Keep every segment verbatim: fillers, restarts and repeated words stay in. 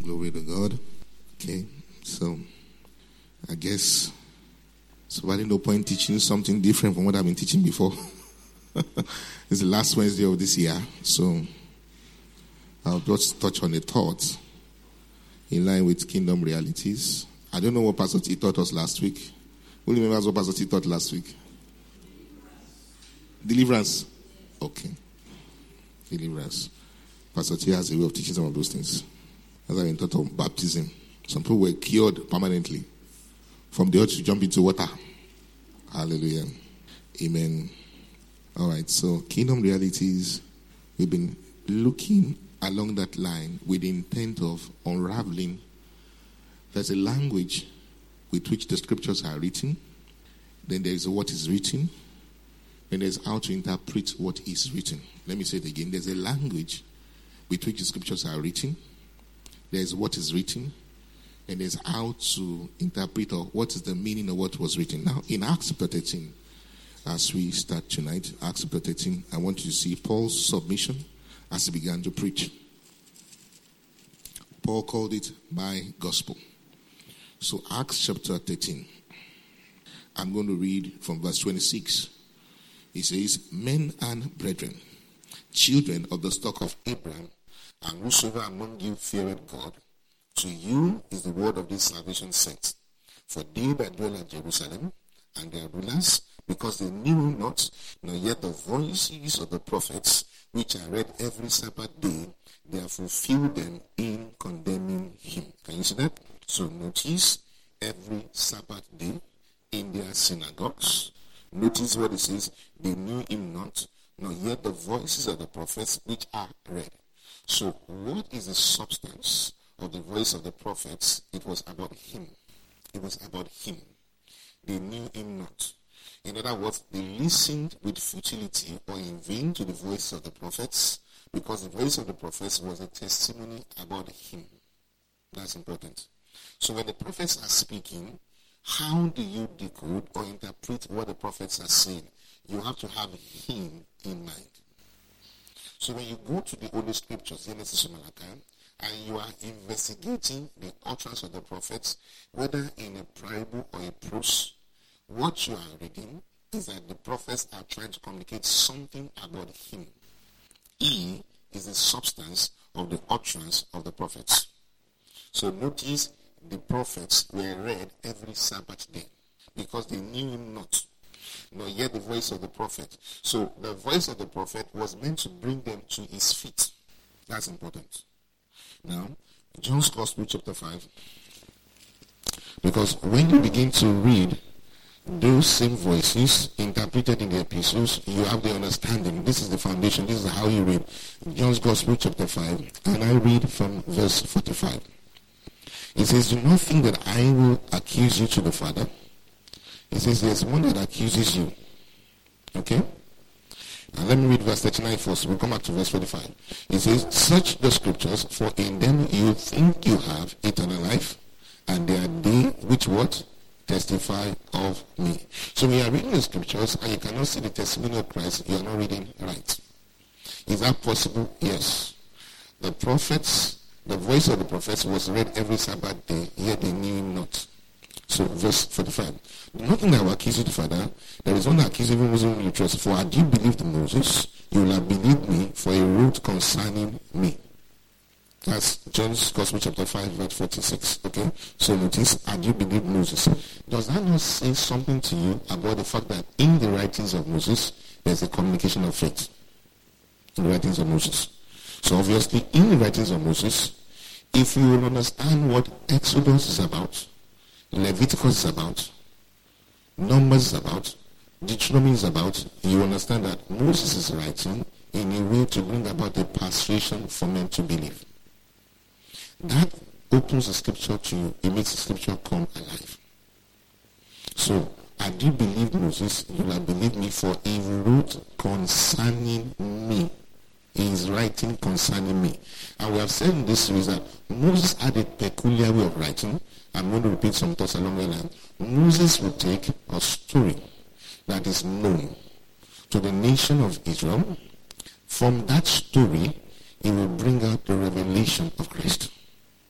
Glory to God. Okay, so I guess so. I didn't no point teaching something different from what I've been teaching before. It's the last Wednesday of this year, so I'll just touch on a thought in line with kingdom realities. I don't know what Pastor T taught us last week. Who remembers what Pastor T taught last week? Deliverance. Okay. Deliverance. Pastor T has a way of teaching some of those things. As I've been taught of baptism. Some people were cured permanently from the urge to jump into water. Hallelujah. Amen. All right, so kingdom realities, we've been looking along that line with the intent of unraveling. There's a language with which the scriptures are written. Then there's what is written. Then there's how to interpret what is written. Let me say it again. There's a language with which the scriptures are written. There's what is written. And there's how to interpret or what is the meaning of what was written. Now, in Acts chapter thirteen, as we start tonight, Acts chapter thirteen, I want you to see Paul's submission as he began to preach. Paul called it my gospel. So Acts chapter thirteen, I'm going to read from verse twenty-six. He says, men and brethren, children of the stock of Abraham, and whosoever among you feareth God, to you is the word of this salvation sent. For they that dwell at Jerusalem, and their rulers, because they knew not, nor yet the voices of the prophets, which are read every Sabbath day, they have fulfilled them in condemning him. Can you see that? So notice, every Sabbath day in their synagogues. Notice what it says, they knew him not, nor yet the voices of the prophets, which are read. So what is the substance of the voice of the prophets? It was about him. It was about him. They knew him not. In other words, they listened with futility or in vain to the voice of the prophets, because the voice of the prophets was a testimony about him. That's important. So when the prophets are speaking, how do you decode or interpret what the prophets are saying? You have to have him in mind. So when you go to the Holy Scriptures, Genesis to Malachi, and you are investigating the utterance of the prophets, whether in a parable or a prose, what you are reading is that the prophets are trying to communicate something about him. He is the substance of the utterance of the prophets. So notice the prophets were read every Sabbath day because they knew him not, nor yet the voice of the prophet. So the voice of the prophet was meant to bring them to his feet. That's important. Now, John's Gospel chapter five. Because when you begin to read those same voices interpreted in the epistles, you have the understanding. This is the foundation. This is how you read. John's Gospel chapter five. And I read from verse forty-five. It says, do not think that I will accuse you to the Father. It says, there's one that accuses you. Okay? Now let me read verse thirty-nine first. We'll come back to verse forty-five. It says, search the scriptures, for in them you think you have eternal life, and they are they which what? Testify of me. So when you are reading the scriptures and you cannot see the testimony of Christ, you are not reading right. Is that possible? Yes. The prophets, the voice of the prophets was read every Sabbath day, yet they knew him not. So verse forty-five. Nothing that will accuse you to Father. There is one that accuses you whom you trust. For had you believed Moses, you will have believed me, for he wrote concerning me. That's John's Gospel chapter five, verse forty-six. Okay? So notice, had you believed Moses? Does that not say something to you about the fact that in the writings of Moses, there's a communication of faith? In the writings of Moses. So obviously, in the writings of Moses, if you will understand what Exodus is about, Leviticus is about, Numbers is about, Deuteronomy is about, you understand that Moses is writing in a way to bring about a persuasion for men to believe. That opens the scripture to you. It makes the scripture come alive. So, had you believed Moses, you will have believed me, for he wrote concerning me. He is writing concerning me. And we have said in this series that Moses had a peculiar way of writing. I'm going to repeat some thoughts along the line. Moses would take a story that is known to the nation of Israel. From that story, he will bring out the revelation of Christ.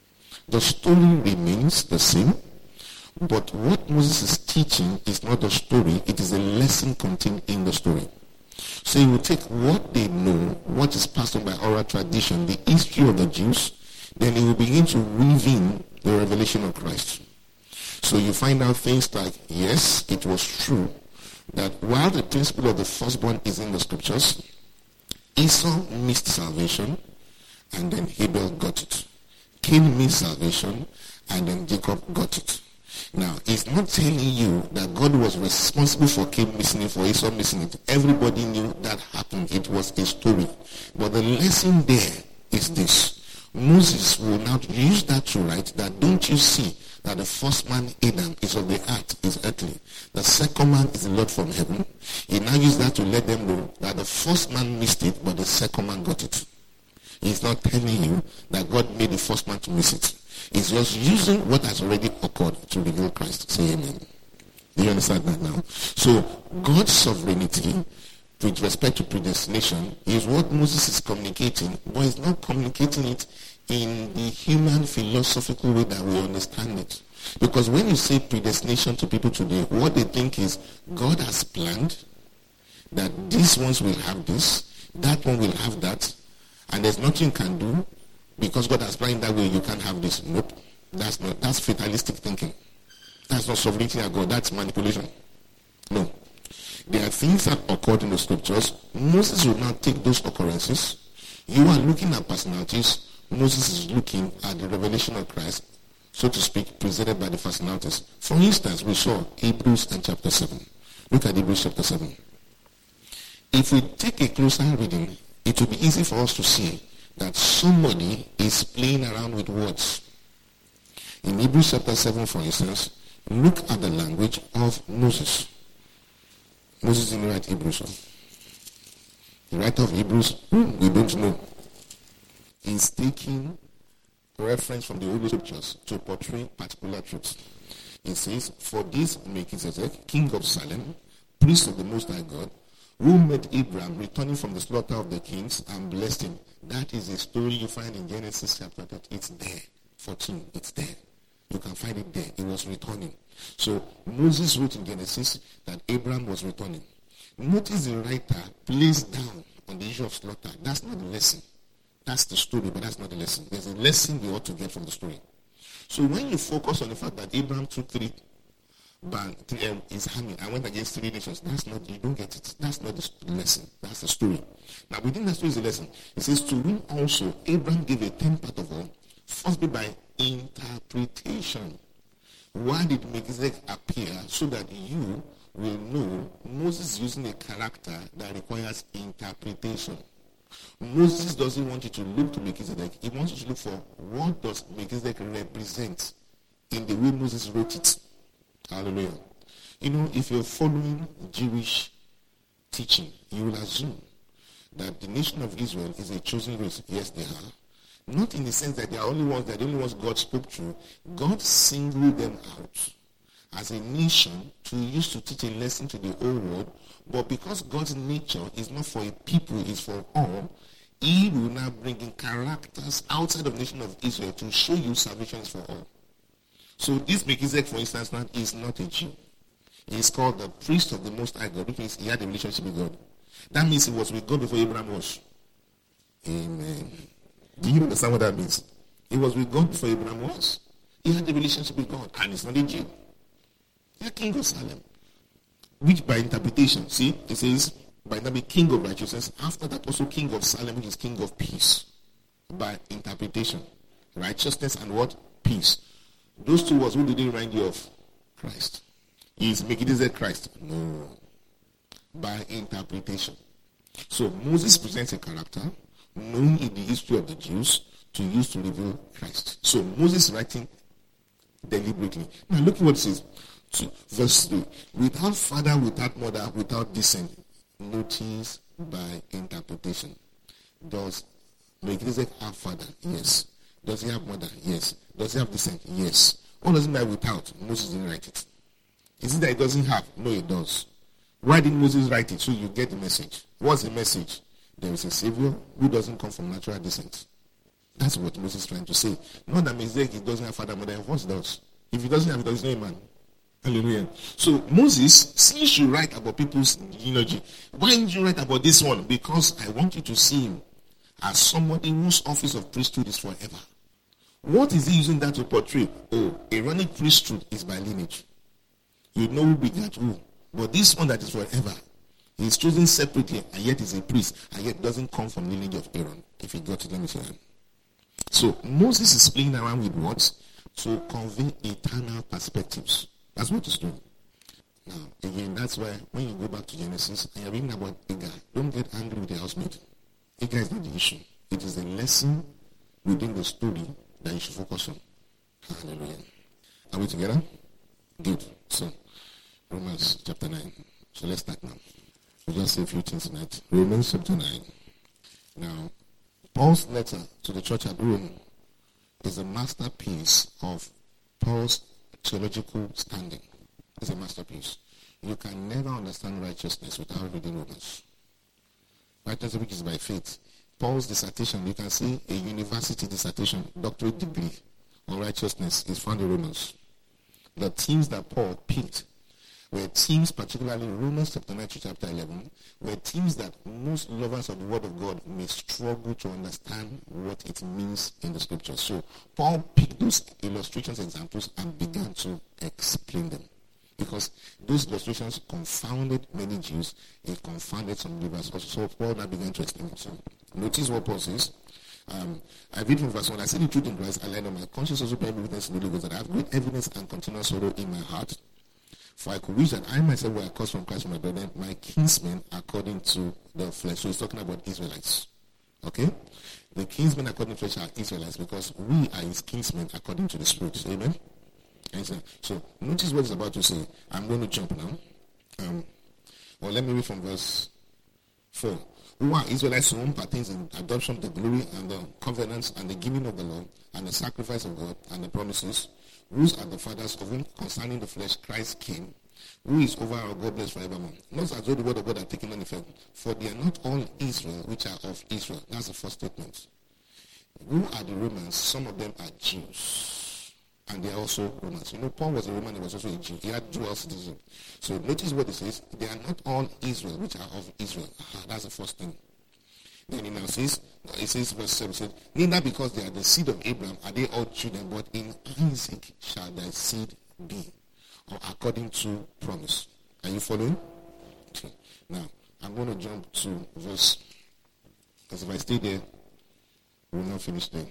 The story remains the same, but what Moses is teaching is not the story, it is a lesson contained in the story. So he will take what they know, what is passed on by oral tradition, the history of the Jews, then he will begin to weave in the revelation of Christ. So you find out things like, yes, it was true that while the principle of the firstborn is in the scriptures, Esau missed salvation, and then Abel got it. Cain missed salvation, and then Jacob got it. Now, it's not telling you that God was responsible for Cain missing it, for Esau missing it. Everybody knew that happened. It was a story. But the lesson there is this. Moses will now use that to write that, don't you see that the first man, Adam, is of the earth, is earthly. The second man is the Lord from heaven. He now used that to let them know that the first man missed it, but the second man got it. He's not telling you that God made the first man to miss it. He's just using what has already occurred to reveal Christ. Say amen. Do you understand that now? So God's sovereignty with respect to predestination is what Moses is communicating, but he's not communicating it in the human philosophical way that we understand it. Because when you say predestination to people today, what they think is God has planned that these ones will have this, that one will have that, and there's nothing you can do because God has planned that way, you can't have this. Nope. That's not, that's fatalistic thinking. That's not sovereignty of God, that's manipulation. No. There are things that occurred in the scriptures. Moses will not take those occurrences. You are looking at personalities. Moses is looking at the revelation of Christ, so to speak, presented by the personalities. For instance, we saw Hebrews and chapter seven. Look at Hebrews chapter seven. If we take a closer reading, it will be easy for us to see that somebody is playing around with words. In Hebrews chapter seven, for instance, look at the language of Moses. Moses didn't write Hebrews. The writer of Hebrews, we don't know. He's taking reference from the Holy Scriptures to portray particular truths. It says, for this Melchizedek, king of Salem, priest of the Most High God, who met Abraham returning from the slaughter of the kings and blessed him. That is a story you find in Genesis chapter thirty. It's there. fourteen. It's there. You can find it there. It was returning. So Moses wrote in Genesis that Abraham was returning. Notice the writer plays down on the issue of slaughter. That's not the lesson. That's the story, but that's not the lesson. There's a lesson we ought to get from the story. So when you focus on the fact that Abraham took three band, um, his army and went against three nations, that's not, you don't get it. That's not the lesson. That's the story. Now within that story is the lesson. It says, to whom also Abraham gave a tenth part of all, firstly by interpretation. Why did Melchizedek appear? So that you will know Moses is using a character that requires interpretation. Moses doesn't want you to look to Melchizedek. He wants you to look for what does Melchizedek represent in the way Moses wrote it. Hallelujah. You know, if you're following Jewish teaching, you will assume that the nation of Israel is a chosen race. Yes, they are. Not in the sense that they are only ones, that the only ones God spoke to. God singled them out as a nation to use to teach a lesson to the whole world. But because God's nature is not for a people, it's for all, he will now bring in characters outside of the nation of Israel to show you salvation is for all. So this Melchizedek, for instance, now is not a Jew. He is called the priest of the Most High God, which means he had a relationship with God. That means he was with God before Abraham was. Amen. Do you understand what that means? He was with God before Abraham was. He had a relationship with God, and he's not a Jew. He's king of Salem. Which by interpretation, see, it says, by that be king of righteousness, after that also king of Salem, which is king of peace. By interpretation. Righteousness and what? Peace. Those two words, who did he remind you of? Christ. Is Melchizedek Christ? No. By interpretation. So Moses presents a character known in the history of the Jews to use to reveal Christ. So Moses is writing deliberately. Now look at what it says. To verse three. Without father, without mother, without descent. Notice by interpretation. Does Melchizedek have father? Yes. Does he have mother? Yes. Does he have descent? Yes. What does it mean by without? Moses didn't write it. Is it that he doesn't have? No, he does. Why did Moses write it? So you get the message. What's the message? There is a Savior who doesn't come from natural descent. That's what Moses is trying to say. Not that Melchizedek doesn't have father, mother, of course he does. If he doesn't have, he doesn't know a man. Hallelujah. So Moses, since you write about people's genealogy, why didn't you write about this one? Because I want you to see him as somebody whose office of priesthood is forever. What is he using that to portray? Oh, Aaronic priesthood is by lineage. You know who begat who. But this one that is forever, he is chosen separately, and yet is a priest, and yet doesn't come from the lineage of Aaron. If you got it, let me say that. So Moses is playing around with words to convey eternal perspectives. That's what he's doing. Now, again, that's why when you go back to Genesis and you're reading about Hagar, don't get angry with the housemaid. Hagar is not the issue. It is the lesson within the story that you should focus on. Hallelujah. Are we together? Good. So, Romans chapter nine. So let's start now. We'll just say a few things tonight. Romans chapter nine. Now, Paul's letter to the church at Rome is a masterpiece of Paul's theological standing. It's a masterpiece. You can never understand righteousness without reading Romans. Righteousness which is by faith. Paul's dissertation, you can see a university dissertation, doctorate degree on righteousness is found in Romans. The themes that Paul picked were themes, particularly Romans chapter nine to chapter eleven, were themes that most lovers of the Word of God may struggle to understand what it means in the Scriptures. So Paul picked those illustrations, examples, and began to explain them. Because those illustrations confounded many Jews, it confounded some believers also. So Paul now began to explain it. So notice what Paul says. Um, I read from verse one. I say the truth in Christ, I learned on my conscience also bear me witness in the Holy Ghost that I have great evidence and continual sorrow in my heart. For I could wish that I myself were accursed from Christ, my brethren, my kinsmen according to the flesh. So he's talking about Israelites. Okay? The kinsmen according to the flesh are Israelites because we are his kinsmen according to the Spirit. Amen? And so, so notice what he's about to say. I'm going to jump now. Um, well, let me read from verse four. Who are Israelites whom pertains in adoption, the glory, and the covenants, and the giving of the law, and the sacrifice of God, and the promises, whose are the fathers of whom concerning the flesh Christ came, who is over our God blessed forevermore. Not as though the word of God had taken on effect, for they are not all Israel which are of Israel. That's the first statement. Who are the Romans? Some of them are Jews, and they are also Romans. You know, Paul was a Roman, he was also a Jew. He had dual citizenship. So notice what it says. They are not all Israel which are of Israel. Ah, that's the first thing. Then he now says, it says verse seven, said, neither because they are the seed of Abraham are they all children, but in Isaac shall thy seed be, or according to promise. Are you following? Okay. Now, I'm going to jump to verse, because if I stay there, we will not finish there.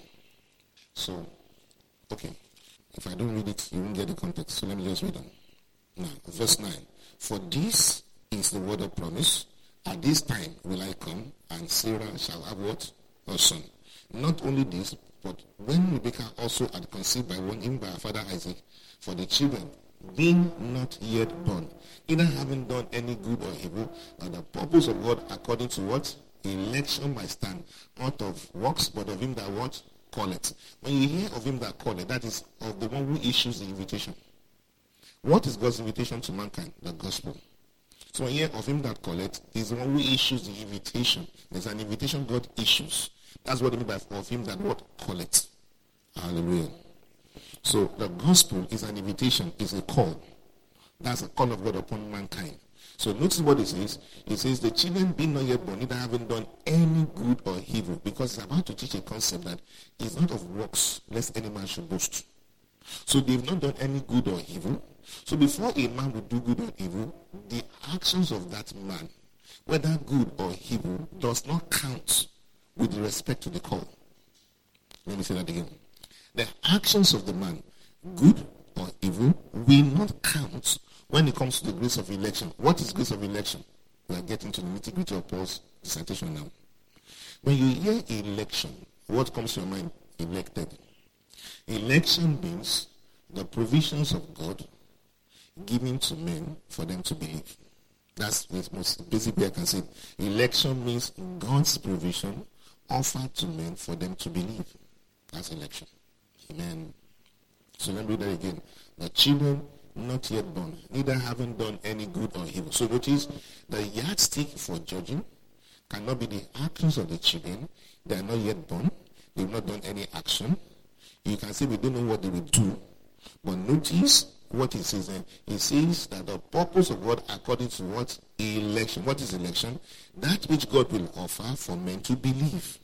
So, okay. If I don't read it, you won't get the context. So let me just read on. Now, verse nine. For this is the word of promise. At this time will I come, and Sarah shall have what? A son. Not only this, but when Rebekah also had conceived by one, even by her father Isaac, for the children being not yet born, either having done any good or evil, but the purpose of God according to what? Election might stand, not of works, but of him that what? Call it. When you hear of him that call it, that is of the one who issues the invitation. What is God's invitation to mankind? The gospel. So when you hear of him that call it, is the one who issues the invitation. There's an invitation God issues. That's what I mean by of him that what? Call it. Hallelujah. So the gospel is an invitation, is a call. That's a call of God upon mankind. So notice what it says. It says the children being not yet born, neither having done any good or evil, because it's about to teach a concept that is not of works, lest any man should boast. So they've not done any good or evil. So before a man would do good or evil, the actions of that man, whether good or evil, does not count with respect to the call. Let me say that again. The actions of the man, good or evil, will not count when it comes to the grace of election. What is grace of election? We are getting to the nitty-gritty of Paul's dissertation now. When you hear election, what comes to your mind? Elected. Election means the provisions of God given to men for them to believe. That's the most basic way I can say it. Election means God's provision offered to men for them to believe. That's election. Amen. So let me read that again. The children not yet born, neither having done any good or evil. So notice the yardstick for judging cannot be the actions of the children. They are not yet born. They've not done any action. You can say we don't know what they will do. But notice what it says then. It says that the purpose of God according to what? Election. What is election? That which God will offer for men to believe.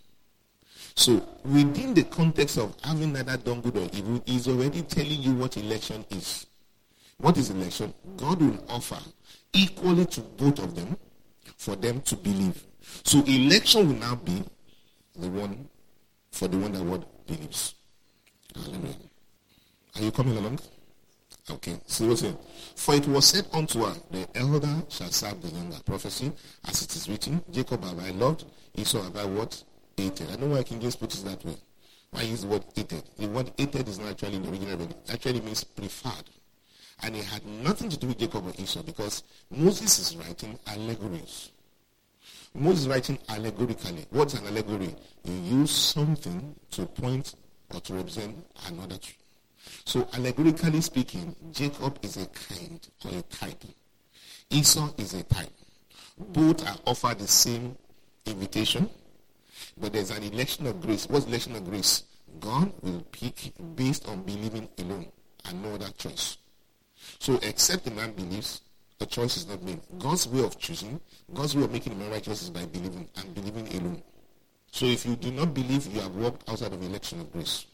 So within the context of having neither done good or evil, is already telling you what election is. What is election? God will offer equally to both of them for them to believe. So election will now be the one for the one that what believes. Hallelujah. Are you coming along? Okay. See what's here. For it was said unto her, the elder shall serve the younger. Prophecy, as it is written, Jacob have I loved, Esau have I what? Hated. I don't know why King James puts it that way. Why use the word hated? The word hated is not actually in the original version. It actually means preferred. And it had nothing to do with Jacob or Esau, because Moses is writing allegories. Moses is writing allegorically. What's an allegory? You use something to point or to represent another tree. So allegorically speaking, Jacob is a kind or a type. Esau is a type. Both are offered the same invitation, but there's an election of grace. What's election of grace? God will pick based on believing alone and no other choice. So except the man believes, the choice is not made. God's way of choosing, God's way of making a man righteous is by believing and believing alone. So if you do not believe, you have walked outside of election of grace.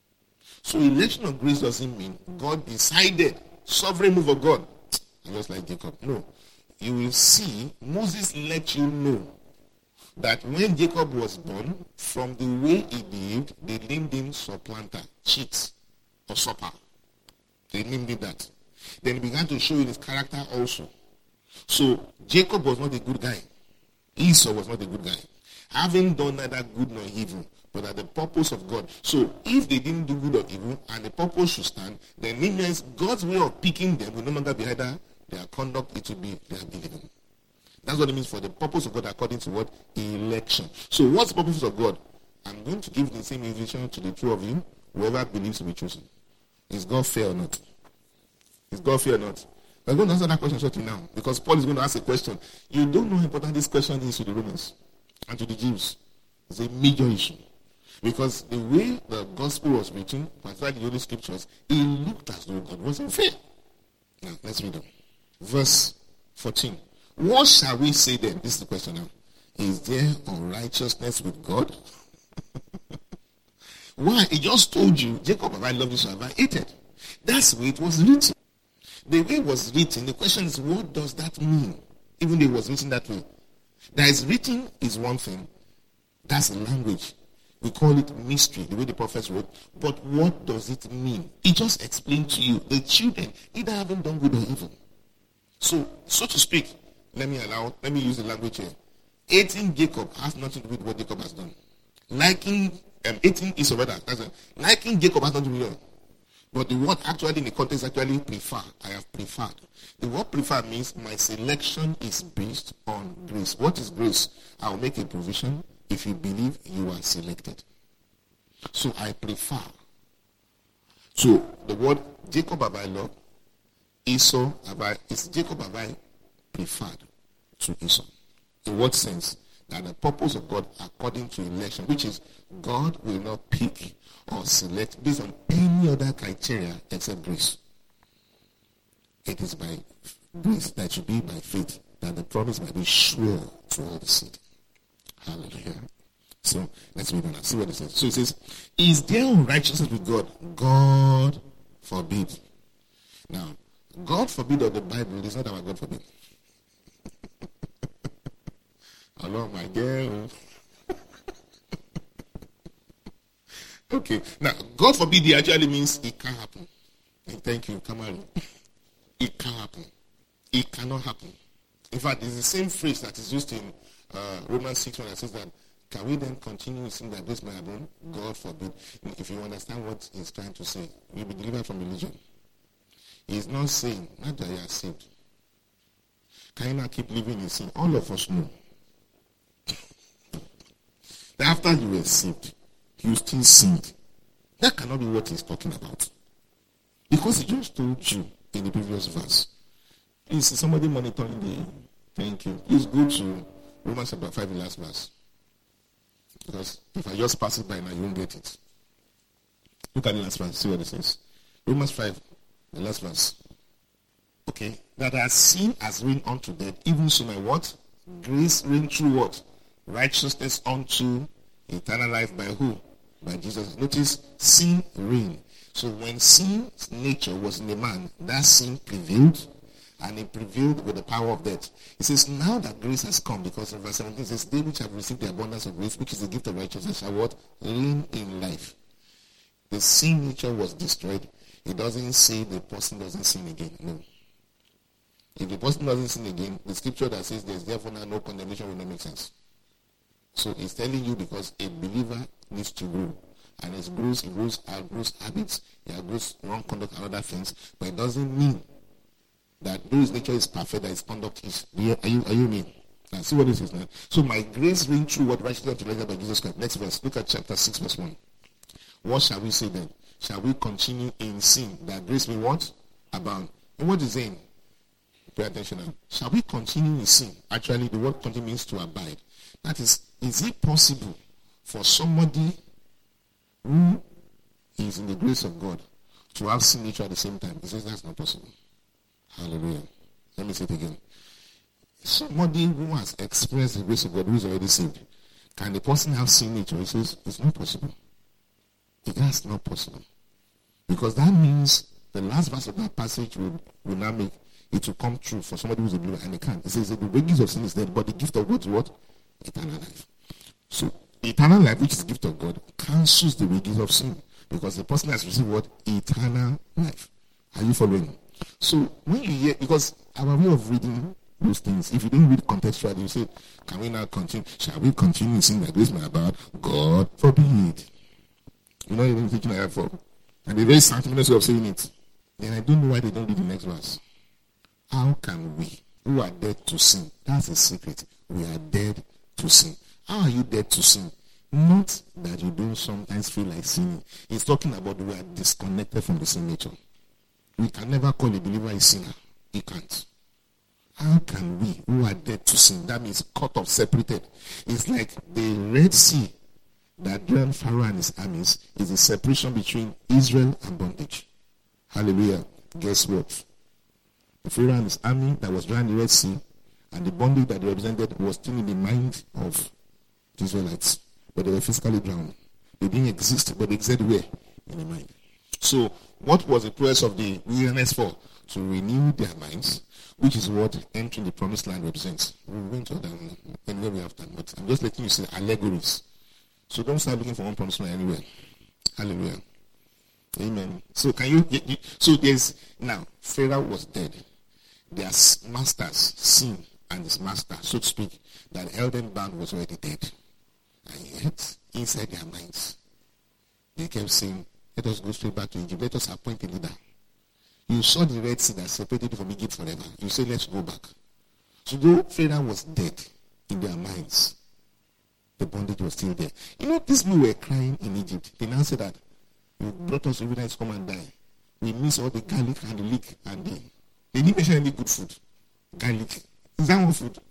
So election of grace doesn't mean God decided, sovereign move of God, just like Jacob. No. You will see, Moses let you know that when Jacob was born, from the way he behaved, they named him supplanter, cheat, or supper. They named him that. Then he began to show you his character also. So Jacob was not a good guy. Esau was not a good guy. Having done neither good nor evil, but at the purpose of God. So if they didn't do good or evil, and the purpose should stand, then it means God's way of picking them will no longer be either their conduct, it will be their believing. That's what it means for the purpose of God according to what? Election. So what's the purpose of God? I'm going to give the same invitation to the two of you. Whoever believes will be chosen. Is God fair or not? Is God fair or not? We're going to answer that question shortly now, because Paul is going to ask a question. You don't know how important this question is to the Romans and to the Jews. It's a major issue. Because the way the gospel was written, particularly the Holy Scriptures, it looked as though God wasn't fair. Now, let's read them. Verse fourteen. What shall we say then? This is the question now. Is there unrighteousness with God? Why? He just told you, Jacob have I loved, Esau have I hated. That's the way it was written. The way it was written, the question is, what does that mean? Even though it was written that way. That is written is one thing. That's the language. We call it mystery, the way the prophets wrote. But what does it mean? It just explained to you. The children either haven't done good or evil. So, so to speak, let me allow, let me use the language here. Hating Jacob has nothing to do with what Jacob has done. Liking, um, hating Esau, rather, that's a, liking Jacob has nothing to do with it. But the word actually in the context actually prefer. I have preferred. The word prefer means my selection is based on grace. What is grace? I'll make a provision if you believe you are selected. So I prefer. So the word Jacob have I loved, Esau have I, is Jacob have I preferred to Esau. In what sense? That the purpose of God according to election, which is God will not pick or select based on any other criteria except grace. It is by grace that you be by faith that the promise might be sure to all the seed. Hallelujah. So let's read on and see what it says. So it says, is there unrighteousness with God? God forbid. Now, God forbid of the Bible is not our God forbid. Hello, my girl. Okay. Now, God forbid it actually means it can't happen. And thank you, Kamaru. It can't happen. It cannot happen. In fact, it's the same phrase that is used in uh, Romans six when it says that, can we then continue to sing that grace by our own? God forbid. If you understand what he's trying to say, you'll be delivered from religion. He's not saying, not that you are saved. Can you not keep living in sin? All of us know. That after you were saved, you still sinned. That cannot be what he's talking about. Because he just told you in the previous verse. Please, is somebody monitoring the... Thank you. Please go to Romans chapter five, the last verse. Because if I just pass it by now, you won't get it. Look at the last verse, see what it says. Romans five, the last verse. Okay, that as sin has reigned unto death, even so my what? Grace reigned through what? Righteousness unto eternal life by who? By Jesus. Notice, sin reigned. So when sin's nature was in a man, that sin prevailed, and it prevailed with the power of death. It says, now that grace has come, because in verse seventeen it says, they which have received the abundance of grace, which is the gift of righteousness, shall what? Reign in life. The sin nature was destroyed. It doesn't say the person doesn't sin again. No. If the person doesn't sin again, the scripture that says there's therefore now no condemnation will not make sense. So it's telling you because a believer needs to grow. And it grows, it grows, outgrows habits, it outgrows wrong conduct and other things. But it doesn't mean that though his nature is perfect, that his conduct is. Are you, are you me? Now see what this is now. So my grace reign through what righteousness to by Jesus Christ. Next verse. Look at chapter six, verse one. What shall we say then? Shall we continue in sin that grace may what? Abound. And what is saying? Pay attention now. Shall we continue in sin? Actually, the word continue means to abide. That is, is it possible for somebody who is in the grace of God to have sin nature at the same time? He says that's not possible. Hallelujah. Let me say it again. Somebody who has experienced the grace of God, who is already saved, can the person have sin nature? He says it's not possible. That's not possible. Because that means the last verse of that passage will, will now make it will come true for somebody who's a believer, and it can't. It says that the wages of sin is death, but the gift of God is what? Eternal life. So eternal life, which is the gift of God, cancels the wages of sin, because the person has received what? Eternal life. Are you following? So when you hear, because our way of reading those things, if you didn't read contextually, you say, can we now continue? Shall we continue in sin that grace may abound? God forbid. You know, you've been thinking like that for. And they're very sentimental way of saying it. Then I don't know why they don't read the next verse. How can we, who are dead to sin? That's a secret. We are dead to sin. How are you dead to sin? Not that you don't sometimes feel like sinning. It's talking about we are disconnected from the sin nature. We can never call a believer a sinner. You can't. How can we, who are dead to sin, that means cut off, separated. It's like the Red Sea that drowned Pharaoh and his armies is the separation between Israel and bondage. Hallelujah. Guess what? The Pharaoh and his army that was drowned in the Red Sea, and the bondage that they represented was still in the mind of the Israelites. But they were physically drowned. They didn't exist, but they existed where? In the mind. So, what was the process of the wilderness for? To renew their minds, which is what entering the promised land represents. We went to that anywhere we have time, but I'm just letting you see allegories. So don't start looking for one promised land anywhere. Hallelujah. Amen. So can you, you so there's now Pharaoh was dead. Their masters, sin, and his master, so to speak, that held them bound was already dead. And yet, inside their minds, they kept saying, let us go straight back to Egypt. Let us appoint a leader. You saw the Red Sea that separated you from Egypt forever. You say, let's go back. So though Pharaoh was dead in their minds, the bondage was still there. You know, these people were crying in Egypt. They now said that, you brought us every night to come and die. We miss all the garlic and the leek and the... They didn't mention any good food. Garlic. Is that one food?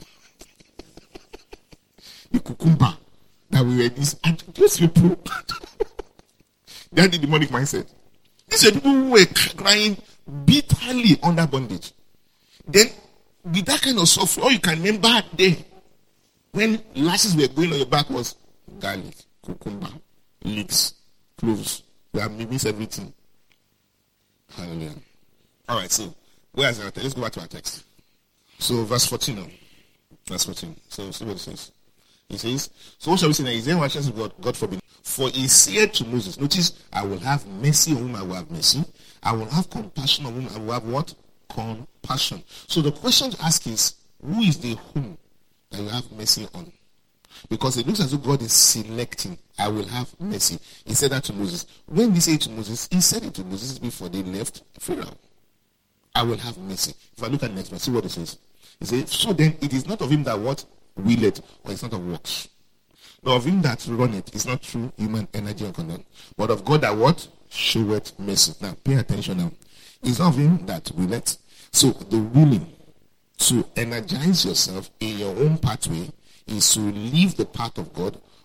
The cucumber that we were this. And those people, they had the demonic mindset. These are people who were crying bitterly under bondage. Then, with that kind of suffering, all you can remember there, when lashes were going on your back was garlic, cucumber, leeks, cloves. We have missed everything. Hallelujah. All right, so where's our text? Let's go back to our text. So, verse fourteen. Now. Verse fourteen. So, see what it says. It says, so what shall we say now? Is there righteousness of God? God forbid. For he said to Moses, notice, I will have mercy on whom I will have mercy. I will have compassion on whom I will have what? Compassion. So the question to ask is, who is the whom that you have mercy on? Because it looks as though God is selecting, I will have mercy. He said that to Moses. When he said it to Moses, he said it to Moses before they left Pharaoh. I will have mercy. If I look at the next verse, see what it says. He says, so then it is not of him that what? Will it, or it's not of works. Now of him that run it, it's not through human energy or conduct, but of God that what? Showeth mercy. Now pay attention now. It's not of him that will it. So the willing to energize yourself in your own pathway is to leave the path of God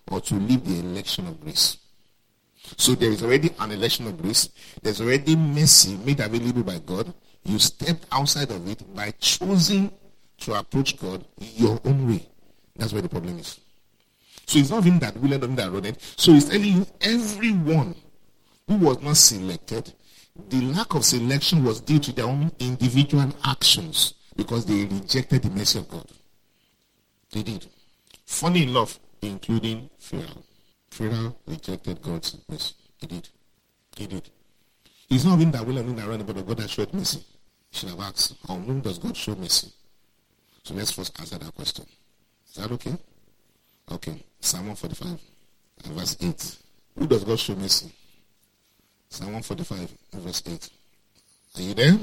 or to leave the election of grace. So there is already an election of grace. There's already mercy made available by God. You stepped outside of it by choosing to approach God your own way. That's where the problem is. So it's not him that will, not him that wrote it. So he's telling you, everyone who was not selected, the lack of selection was due to their own individual actions because they rejected the mercy of God. They did. Funny enough, including Pharaoh. Pharaoh rejected God's mercy. He did. He did. It's not him that will and him that ran, but God has showed mercy. He should have asked, on whom does God show mercy? So let's first answer that question. Is that okay? Okay. Psalm one forty-five and verse eight. Who does God show mercy? Psalm one forty-five and verse eight. Are you there?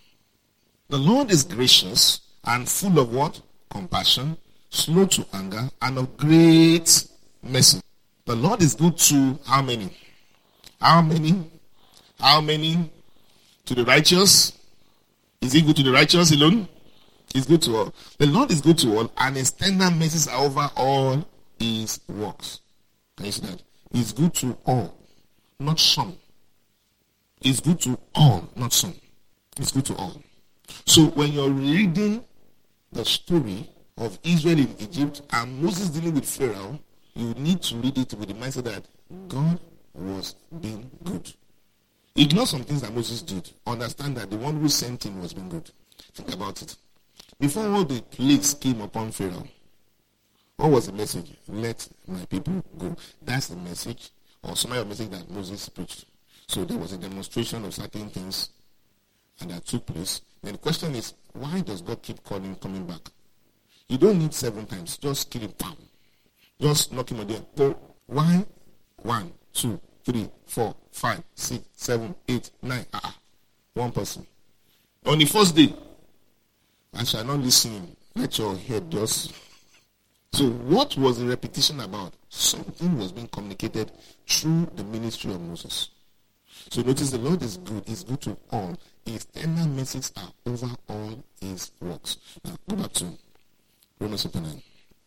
The Lord is gracious and full of what? Compassion, slow to anger, and of great mercy. The Lord is good to how many? How many? How many? To the righteous? Is he good to the righteous alone? He's good to all. The Lord is good to all, and his tender mercies are over all his works. Can you see that? He's good to all, not some. He's good to all, not some. He's good to all. So when you're reading the story of Israel in Egypt and Moses dealing with Pharaoh, you need to read it with the mindset that God was being good. Ignore some things that Moses did. Understand that the one who sent him was being good. Think about it. Before all the plagues came upon Pharaoh, what was the message? Let my people go. That's the message, or some of the message that Moses preached. So there was a demonstration of certain things and that took place. Then the question is, why does God keep calling, coming back? You don't need seven times. Just kill him. Bam. Just knock him on the head. So why? One, two, three, four, five, six, seven, eight, nine. Ah, one person. On the first day, I shall not listen. Let your head just. So what was the repetition about? Something was being communicated through the ministry of Moses. So notice the Lord is good. He's good to all. His tender mercies are over all his works. Now go back to Romans chapter nine.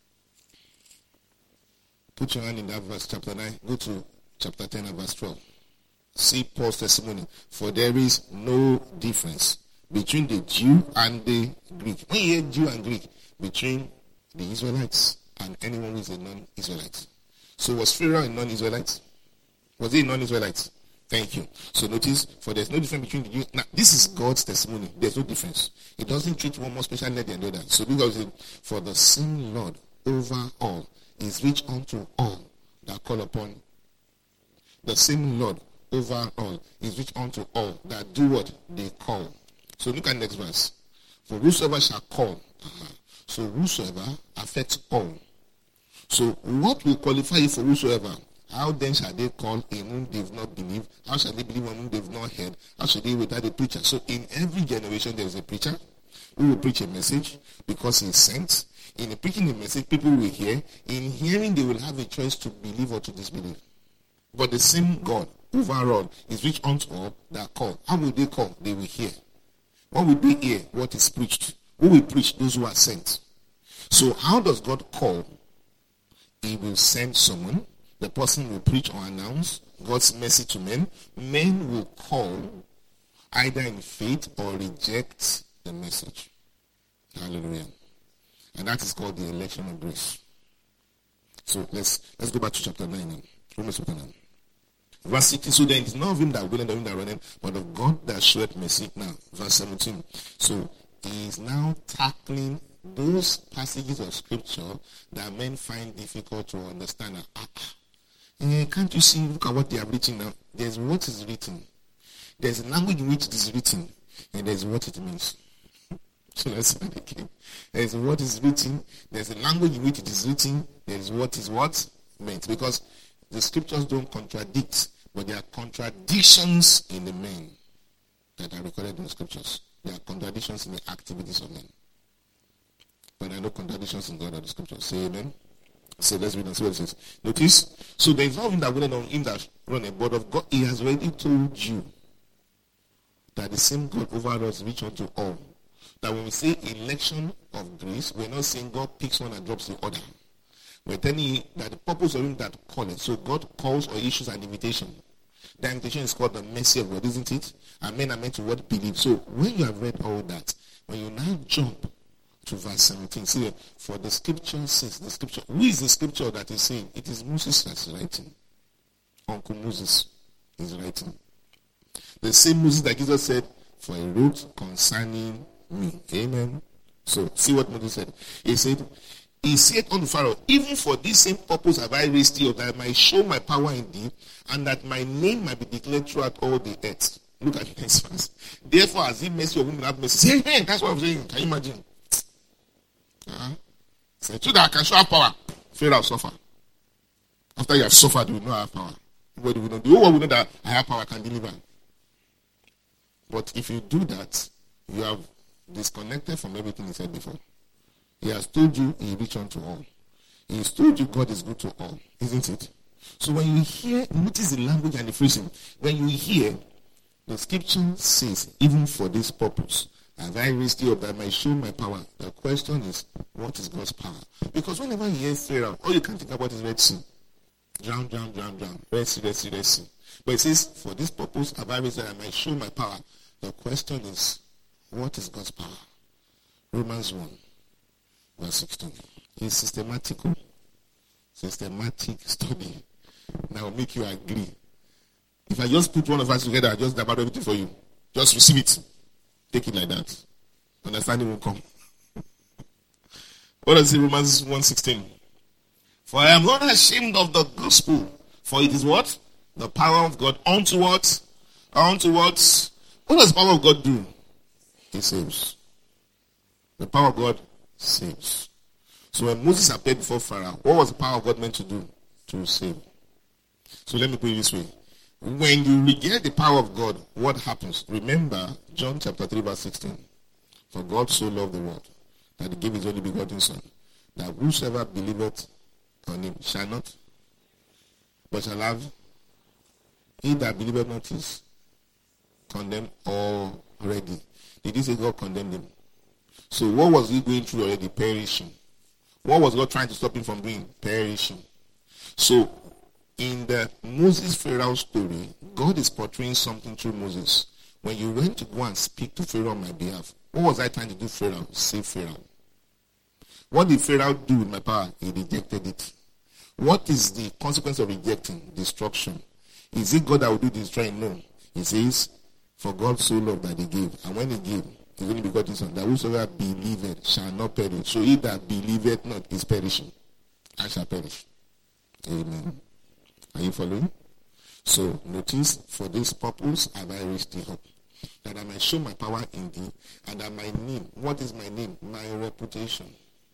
Put your hand in that verse, chapter nine. Go to chapter ten and verse twelve. See Paul's testimony. For there is no difference between the Jew and the Greek. When you hear Jew and Greek, between the Israelites and anyone who is a non-Israelite. So was Pharaoh a non-Israelite? Was he a non-Israelite? Thank you. So notice, for there's no difference between the Jews. Now, this is God's testimony. There's no difference. It doesn't treat one more specially than the other. So because for the same Lord over all is rich unto all that call upon. The same Lord over all is rich unto all that do what they call. So look at next verse. For whosoever shall call. Uh-huh. So whosoever affects all. So what will qualify you for whosoever? How then shall they call in whom they've not believed? How shall they believe on whom they've not heard? How shall they without a preacher? So in every generation there is a preacher who will preach a message because he is sent. In preaching a message, people will hear. In hearing, they will have a choice to believe or to disbelieve. But the same God overall is rich unto all that call. How will they call? They will hear. What will they hear? What is preached. Who will preach? Those who are sent. So how does God call? He will send someone. The person will preach or announce God's mercy to men. Men will call either in faith or reject the message. Hallelujah. And that is called the election of grace. So let's let's go back to chapter nine now. Romans chapter nine. Verse sixteen. So then it is not of him that willeth, of him that runneth, but of God that showeth mercy. Now, verse seventeen. So he is now tackling those passages of scripture that men find difficult to understand. Ah, Uh, can't you see, look at what they have written now? There's what is written. There's a language in which it is written. And there's what it means. So let's say that again. There's what is written. There's a language in which it is written. There's what is what meant. Because the scriptures don't contradict. But there are contradictions in the men that are recorded in the scriptures. There are contradictions in the activities of men. But there are no contradictions in God or the scriptures. Say amen. So let's read and see what it says. Notice, so there is nothing that wouldn't on him that run a board of God. He has already told you that the same God over us reach unto all. That when we say election of grace, we're not saying God picks one and drops the other. We're telling you that the purpose of him that calleth. So God calls or issues an invitation. The invitation is called the mercy of God, isn't it? And men are meant to what? Believe. So when you have read all that, when you now jump to verse seventeen, see, for the scripture says, the scripture, who is the scripture that is saying? It is Moses that's writing. Uncle Moses is writing. The same Moses that Jesus said, for he wrote concerning me. Amen. So see what Moses said. He said, He said unto Pharaoh, even for this same purpose have I raised thee up, that I might show my power in thee, and that my name might be declared throughout all the earth. Look at the next verse. Therefore, as he mercy of whom have mercy. Say, hey, that's what I'm saying. Can you imagine? Uh-huh. Say, so that I can show have power. Pharaoh suffer. After you have suffered, you will not have power. What do we know? The whole world will know that I have power, I can deliver. But if you do that, you have disconnected from everything he said before. He has told you he reach unto all. He has told you God is good to all, isn't it? So when you hear, notice the language and the phrasing. When you hear, the scripture says, even for this purpose, have I raised you up that I might show my power. The question is, what is God's power? Because whenever you hear Pharaoh, all you can think about is Red Sea. Drown, drown, drown, drown. Red Sea, Red Sea, Red Sea. But it says, for this purpose, have I raised that I might show my power. The question is, what is God's power? Romans one. Verse sixteen. It's systematical, systematic study. Now make you agree. If I just put one of us together, I just about everything for you. Just receive it. Take it like that. Understanding will come. What does it say, Romans one sixteen? For I am not ashamed of the gospel, for it is what? The power of God unto what? Unto what? What does the power of God do? It saves. The power of God saves. So when Moses appeared before Pharaoh, what was the power of God meant to do? To save. So let me put it this way. When you reject the power of God, what happens? Remember John chapter three verse sixteen. For God so loved the world that he gave his only begotten son, that whosoever believeth on him shall not, but shall have. He that believeth not is condemned already. Did he say God condemned him? So what was he going through already? Perishing. What was God trying to stop him from doing? Perishing. So in the Moses Pharaoh story, God is portraying something through Moses. When you went to go and speak to Pharaoh on my behalf, what was I trying to do, Pharaoh? Save Pharaoh. What did Pharaoh do with my power? He rejected it. What is the consequence of rejecting? Destruction. Is it God that will do this trying? No. He says, for God so loved that he gave. And when he gave, he only begotten son, that whosoever believeth shall not perish. So he that believeth not is perishing. I shall perish. Amen. Are you following? So notice, for this purpose have I raised thee up, that I might show my power in thee, and that my name, what is my name? My reputation.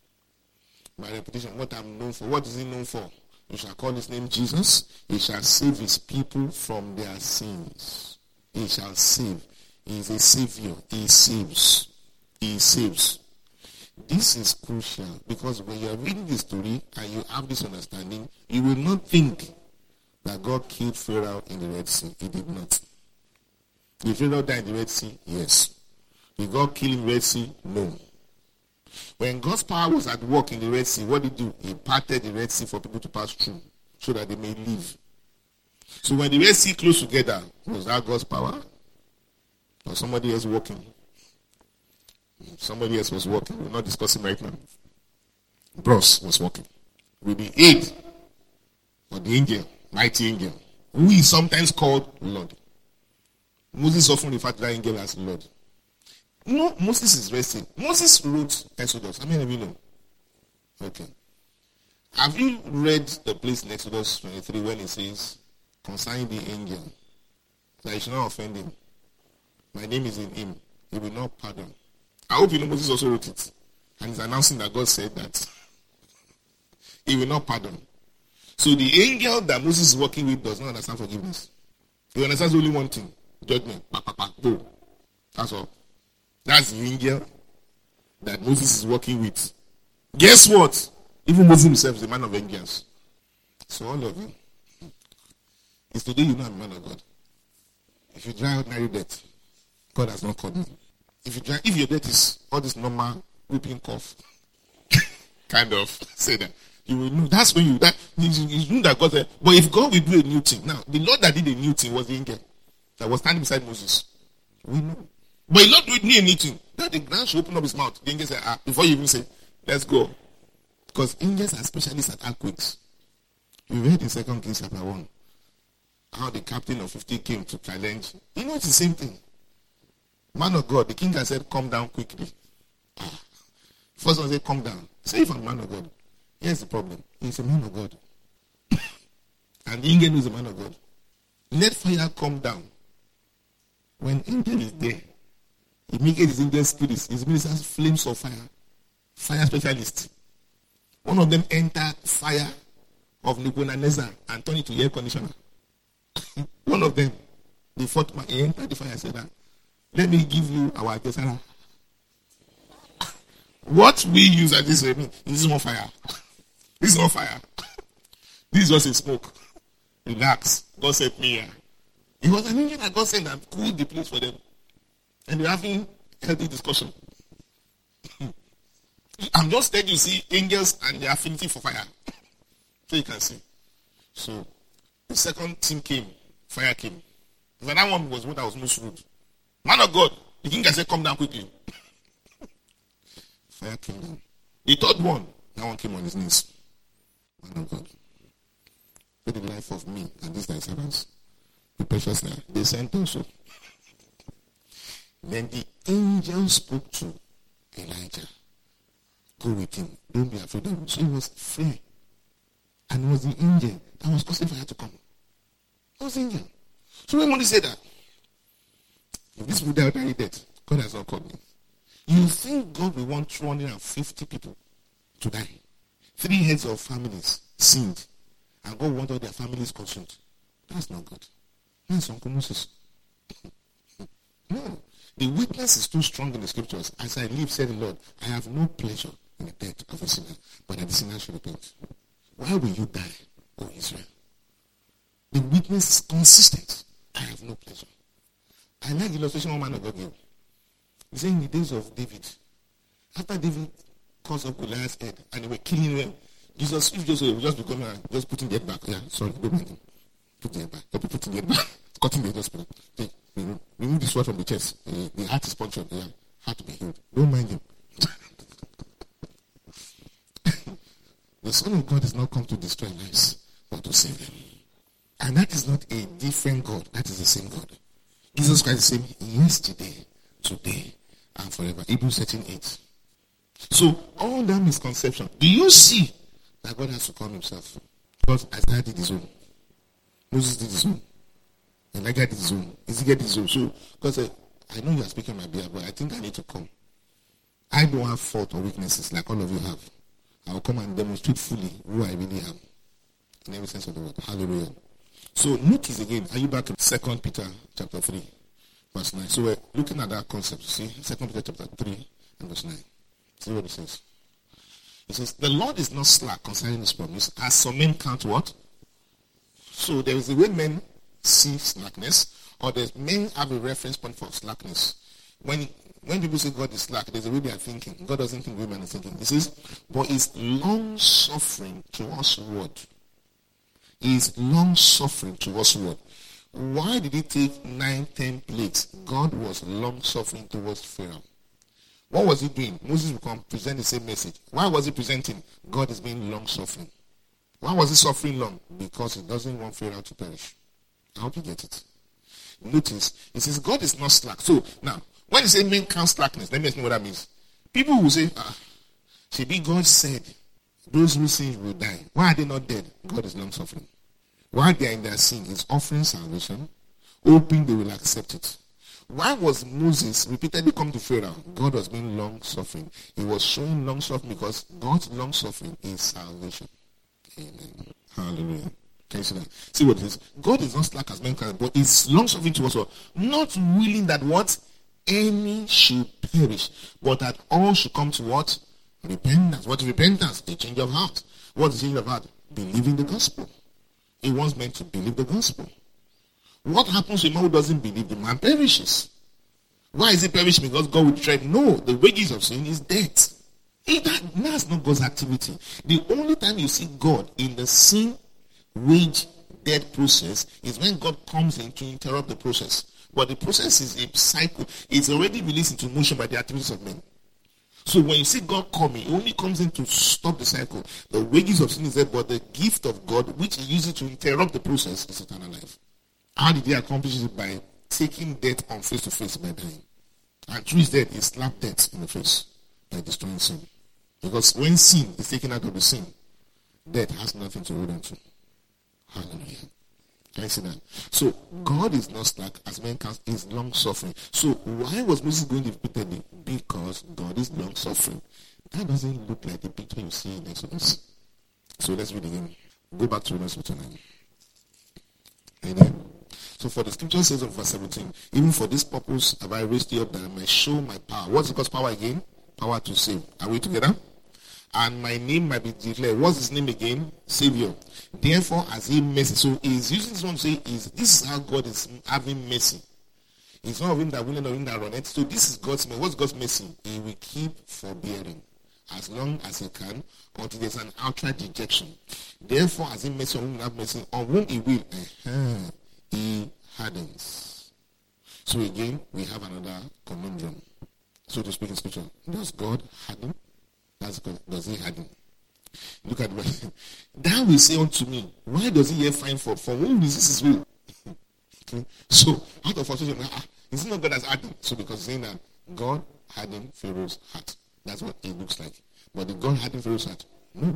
My reputation, what I'm known for. What is he known for? You shall call his name Jesus. He shall save his people from their sins. He shall save. He is a savior. He saves. He saves. This is crucial, because when you are reading the story and you have this understanding, you will not think that God killed Pharaoh in the Red Sea. He did not. Did Pharaoh die in the Red Sea? Yes. Did God kill in the Red Sea? No. When God's power was at work in the Red Sea, what did he do? He parted the Red Sea for people to pass through so that they may live. So when the Red Sea closed together, was that God's power? Or somebody else walking? Somebody else was walking. We're not discussing right now. Bros was walking with the aid of the angel, mighty angel, who is sometimes called Lord. Moses often referred to that angel as Lord. No, Moses is resting. Moses wrote Exodus. How many of you know? Okay. Have you read the place in Exodus twenty-three when it says, concerning the angel, that you should not offend him? My name is in him. He will not pardon. I hope you know Moses also wrote it. And he's announcing that God said that he will not pardon. So the angel that Moses is working with does not understand forgiveness. He understands only one thing. Judgment. Pa, pa, pa, go. That's all. That's the angel that Moses is working with. Guess what? Even Moses himself is a man of vengeance. So all of you, it's today you know I'm a man of God. If you dry ordinary death, God has not called you. If you dry, if your death is all this normal whooping cough, kind of say that, You will know. That's when you that you know that God said. But if God will do a new thing, now the Lord that did a new thing was the angel that was standing beside Moses. We know. But the Lord did a new thing. Now the ground should open up his mouth. The angel said, ah, before you even say, let's go. Because angels are specialists at earthquakes. We read in Second Kings chapter one how the captain of fifty came to challenge. You know, it's the same thing. Man of God, the king has said, come down quickly. Ah. First one said, come down. Say if I'm man of God. Here's the problem. He's a man of God. And the angel is a man of God. Let fire come down. When angel is there, immediately his angel spirits, his ministers flames of fire. Fire specialist. One of them entered fire of Nebuchadnezzar and turned it to air conditioner. One of them, the fourth man, he entered the fire and said, let me give you our Gesara. What we use at this way, this is more fire. This is not fire. This is just a smoke. Relax. God sent me here. It was an angel that God sent and cooled the place for them. And they're having healthy discussion. I'm just telling you, see angels and their affinity for fire. So you can see. So the second team came, fire came. But that one was one that was most rude. Man of God, the king said, come down quickly. Fire came down. The third one, that one came on his knees. Man of God, for the life of me and these thy servants, be precious now. They sent also. Then the angel spoke to Elijah. Go with him. Don't be afraid of him. So he was free. And it was the angel that was causing fire to come. It was the angel. So when Moses said that, if this would have died dead, God has not called me. You think God will want two hundred fifty people to die? Three heads of families sinned, and God wanted their families consumed. That's not good. That's Uncle Moses. No. The witness is too strong in the scriptures. As I live, said the Lord, I have no pleasure in the death of a sinner, but that the sinner should repent. Why will you die, O Israel? The witness is consistent. I have no pleasure. I like the illustration one man of God gave. He said in the days of David, after David caused up Goliath's head and they were killing them, Jesus, if Jesus would just become and just putting the head back. Yeah, sorry, don't mind him. Put the head back. Don't be putting the head back. Cutting the head just put it. Remove, remove the sword from the chest. Uh, the heart is punctured. Yeah, heart to be healed. Don't mind him. The Son of God has not come to destroy lives, but to save them. And that is not a different God. That is the same God. Jesus Christ is the same yesterday, today, and forever. Hebrews thirteen eight. So, all that misconception. Do you see that God has to come himself? Because Isaiah did his own. Moses did his own. Elijah did his own. Ezekiel did his own. So, because uh, I know you are speaking my behalf, but I think I need to come. I don't have fault or weaknesses like all of you have. I will come and demonstrate fully who I really am. In every sense of the word. Hallelujah. So notice again, are you back in Second Peter chapter three, verse nine? So we're looking at that concept. See, Second Peter chapter three and verse nine. See what it says. It says, the Lord is not slack concerning his promise, as some men count what? So there is a way men see slackness, or there's men have a reference point for slackness. When when people say God is slack, there's a way they are thinking. God doesn't think women are thinking. It says, but is long suffering towards what? Is long suffering towards what? Why did it take nine, ten plagues? God was long suffering towards Pharaoh. What was he doing? Moses will come present the same message. Why was he presenting? God is being long suffering. Why was he suffering long? Because he doesn't want Pharaoh to perish. I hope you get it. Notice, it says God is not slack. So now, when you say men count slackness, let me explain what that means. People will say, ah, Shebi God said, those who sin will die. Why are they not dead? God is long suffering. While they are in their sin, he's offering salvation, hoping they will accept it. Why was Moses repeatedly come to Pharaoh? God was being long suffering. He was showing long suffering because God's long suffering is salvation. Amen. Hallelujah. Can you see that? See what it is? God is not slack as mankind, but he's long suffering to us all. Not willing that what? Any should perish, but that all should come to what? Repentance. What is repentance? A change of heart. What is change of heart? Believing the gospel. He wants men to believe the gospel. What happens to a man who doesn't believe? The man perishes. Why is he perishing? Because God will tread. No, the wages of sin is death. It, that, that's not God's activity. The only time you see God in the sin, wage, death process is when God comes in to interrupt the process. But the process is a cycle. It's already released into motion by the activities of men. So when you see God coming, he only comes in to stop the cycle. The wages of sin is there, but the gift of God, which he uses to interrupt the process, is eternal life. How did he accomplish it? By taking death on face to face by dying. And through his death, he slapped death in the face by destroying sin. Because when sin is taken out of the sin, death has nothing to hold on to. Hallelujah. Can you see that? So God is not slack as man can, is long suffering. So why was Moses going repeatedly? Because God is long suffering. That doesn't look like the picture you see in Exodus. So let's read again. Go back to Romans chapter nine. Amen. So for the scripture says in verse seventeen, even for this purpose have I raised you up that I may show my power. What's it called power again? Power to save. Are we together? And my name might be declared. What's his name again? Savior. Therefore, as he mercy. So he's using this one to say, is this is how God is having mercy. It's not of him that willing or him that runneth. So this is God's mercy. What's God's mercy? He will keep forbearing as long as he can until there's an outright rejection. Therefore, as he mercy on whom he have mercy, on whom he will, uh-huh, he hardens. So again, we have another conundrum. So to speak in scripture, does God harden? That's God. Does he harden? Look at the that will say unto me, why does he yet find fault? For whom is this his will? Okay. So out of frustration, ah, it's not God that's hardened. So because saying that God hardened Pharaoh's heart. That's what it looks like. But did God harden Pharaoh's heart? No.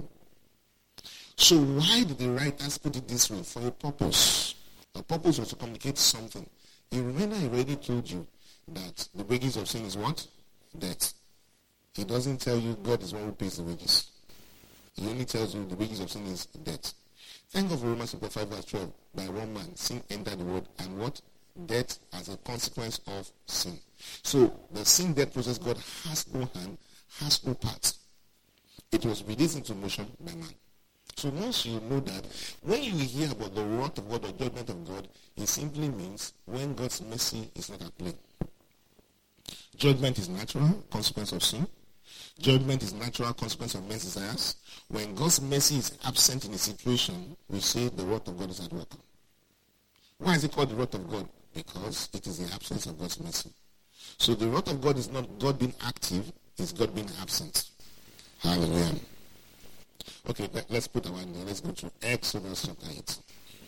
So why did the writers put it this way? For a purpose. The purpose was to communicate something. You remember I already told you that the wages of sin is what? Death. He doesn't tell you God is one who pays the wages. He only tells you the wages of sin is death. Think of Romans chapter five verse twelve. By one man, sin entered the world, and what? Death as a consequence of sin. So the sin death process, God has no hand, has no part. It was released into motion by man. So once you know that, when you hear about the wrath of God or judgment of God, it simply means when God's mercy is not at play. Judgment is natural, consequence of sin. Judgment is natural, consequence of men's desires. When God's mercy is absent in a situation, we say the wrath of God is at work. Why is it called the wrath of God? Because it is the absence of God's mercy. So the wrath of God is not God being active, it's God being absent. Hallelujah. Okay, let, let's put our hand there. Let's go to Exodus chapter eight.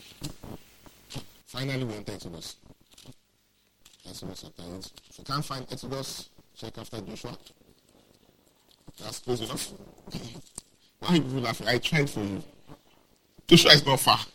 Finally, we enter Exodus. Exodus chapter eight. If you can't find Exodus, check after Joshua. That's close enough. Why are you laughing? I tried for you. Joshua is not far.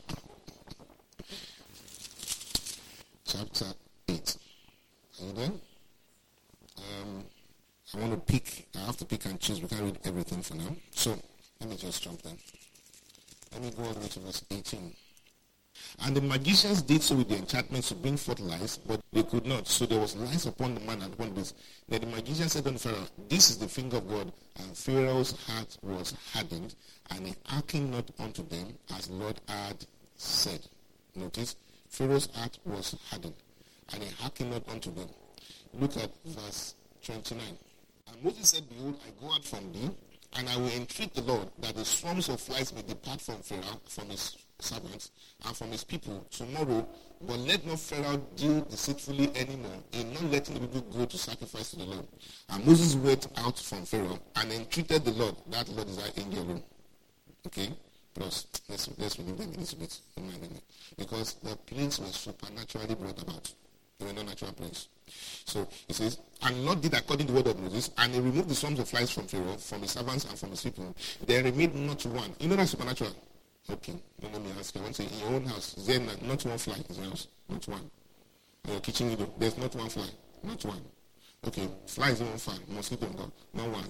Chapter eight. Are you there? Um, I want to pick. I have to pick and choose. We can't read everything for now. So, let me just jump down. Let me go all the way to verse eighteen. And the magicians did so with the enchantments to bring forth lice, but they could not. So there was lice upon the man and upon this. Then the magician said unto Pharaoh, this is the finger of God. And Pharaoh's heart was hardened, and he hearkened not unto them, as the Lord had said. Notice, Pharaoh's heart was hardened, and he hearkened not unto them. Look at verse twenty-nine. And Moses said, behold, I go out from thee, and I will entreat the Lord that the swarms of flies may depart from Pharaoh, from his servants, and from his people tomorrow, but let not Pharaoh deal deceitfully anymore in not letting the people go to sacrifice to the Lord. And Moses went out from Pharaoh and entreated the Lord. That Lord is our angel room. Okay? Plus, let's, let's believe them a little bit. Because the plagues were supernaturally brought about. They were not natural plagues. So, he says, and Lord did according to the word of Moses, and he removed the swarms of flies from Pharaoh, from his servants, and from his people. There remained not one. You know that's supernatural. Okay, don't let me ask you. I want to say, in your own house, is there not, not one fly in your house? Not one. In your kitchen window, there's not one fly. Not one. Okay, fly is one fly. Mosquito, no, not one.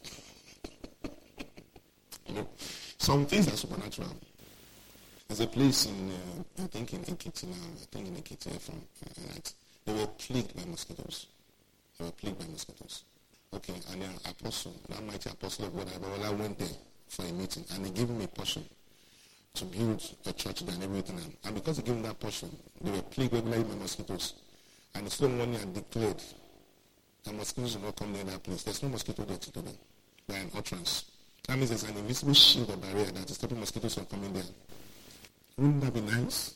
You know, some things are supernatural. There's a place in, uh, I think in Ekiti now, I think in Ekiti, from, uh, right, they were plagued by mosquitoes. They were plagued by mosquitoes. Okay, and the apostle, that mighty apostle of God, I went there for a meeting, and they gave him a portion to build a church there and everything. And because they gave them that portion, they were plagued regularly by mosquitoes. And the slow morning and declared that mosquitoes will not come near that place. There's no mosquito there today. by an utterance. That means there's an invisible shield or barrier that is stopping mosquitoes from coming there. Wouldn't that be nice?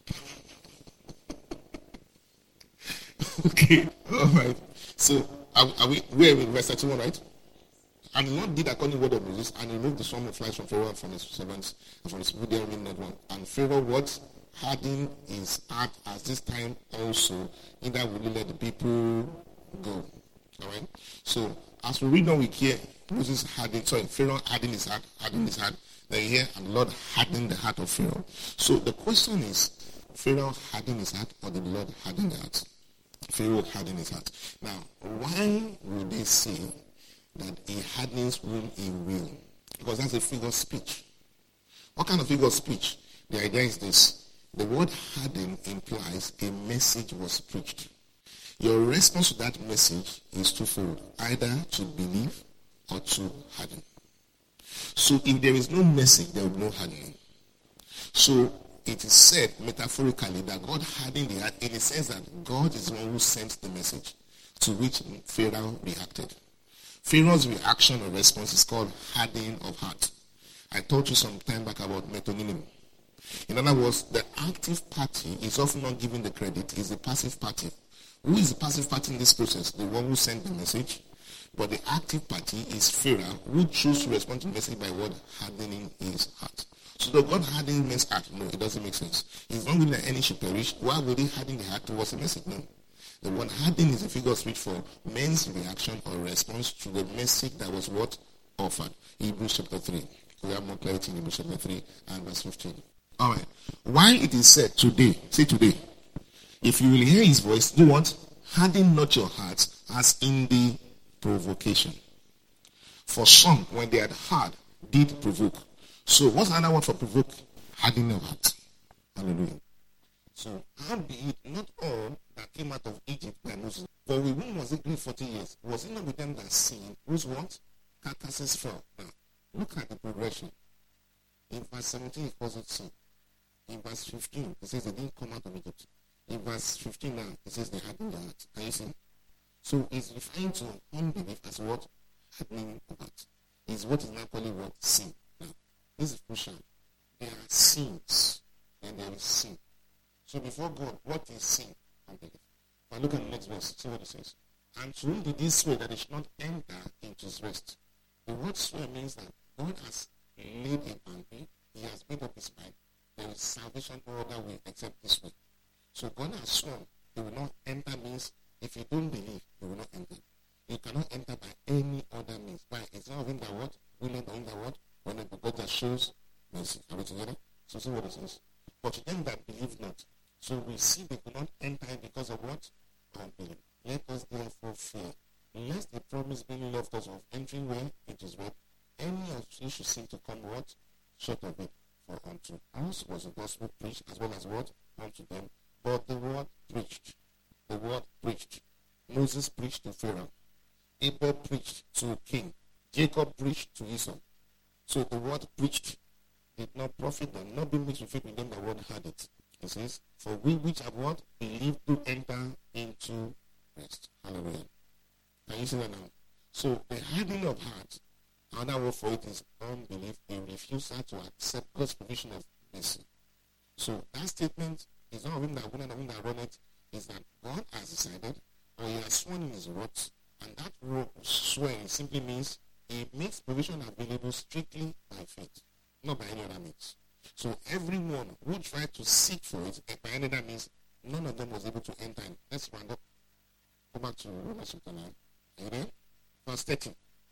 Okay, all right. So, are, are we, we're in verse thirty-one, right? And the Lord did according to the word of Moses, and he removed the swarm of flies from Pharaoh and from his servants, and from his people there remained not one. And Pharaoh what? Hardened his heart as this time also, in that will he let the people go. All right? So, as we read on, we hear Moses hardened, sorry, Pharaoh hardened his heart, hardened his heart. Then you hear, and the Lord hardened the heart of Pharaoh. So, the question is, Pharaoh hardened his heart, or did the Lord harden the heart? Pharaoh hardened his heart. Now, why would they say that he hardens whom he will? Because that's a figure of speech. What kind of figure of speech? The idea is this. The word harden implies a message was preached. Your response to that message is twofold. Either to believe or to harden. So if there is no message, there will be no hardening. So it is said metaphorically that God hardened the heart in the sense that God is the one who sent the message, to which Pharaoh reacted. Pharaoh's reaction or response is called hardening of heart. I told you some time back about metonym. In other words, the active party is often not given the credit, it's the passive party. Who is the passive party in this process? The one who sent the message. But the active party is Pharaoh, who chose to respond to the message by what? Hardening his heart. So the God hardening men's heart? No, it doesn't make sense. He's not willing that any should perish. Why would he harden the heart towards the message? No. The word harden is a figure of speech for men's reaction or response to the message that was what? Offered. Hebrews chapter three. We have more clarity in Hebrews chapter three and verse fifteen. Alright. While it is said today, say today, if you will hear his voice, do what? Harden not your hearts as in the provocation. For some, when they had heard, did provoke. So what's another word for provoke? Hardening of heart. Hallelujah. So, how be it not all that came out of Egypt by Moses? For with whom was it grieved forty years? Was it not with them that sinned? Whose what? Carcasses fell. Now, look at the progression. In verse seventeen, it calls it sin. In verse fifteen, it says they didn't come out of Egypt. In verse fifteen now, it says they hardened their heart. Can you see? So, it's referring to unbelief as what? Hardening of heart. Is what is now called what? Sin. Now, this is crucial. There are sins, and there is sin. So before God, what is sin? Unbelief. Now look at the next verse. See what it says. And to whom did he swear that he should not enter into his rest? The word swear means that God has laid a boundary. He has made up his mind. There is salvation no other way except this way. So God has sworn he will not enter means if you don't believe, you will not enter. You cannot enter by any other means. Why? It's not in the what? We know in the what? When the God that shows mercy. Are we together? So see what it says. But to them that believe not. So we see they could not enter because of what? Unbelief. Let us therefore fear, lest the promise being left us of entering where it is what? Any of you should seem to come what? Short of it. For unto us was the gospel preached as well as what? Unto them. But the word preached. The word preached. Moses preached to Pharaoh. Abel preached to a king. Jacob preached to Esau. So the word preached did not profit them, not be mixed with faith with them that word had it. It says, for we which have what? Believed to enter into rest. Hallelujah. Can you see that now? So the hardening of heart, another word for it is unbelief, a refusal to accept God's provision of mercy. So that statement is not written that one and that run it, is that God has decided, or he has sworn in his words, and that word swearing simply means he makes provision available strictly by faith, not by any other means. So everyone who tried to seek for it by any other means, none of them was able to enter in. Let's round up. Go back to Romans chapter nine. Amen. Verse thirty.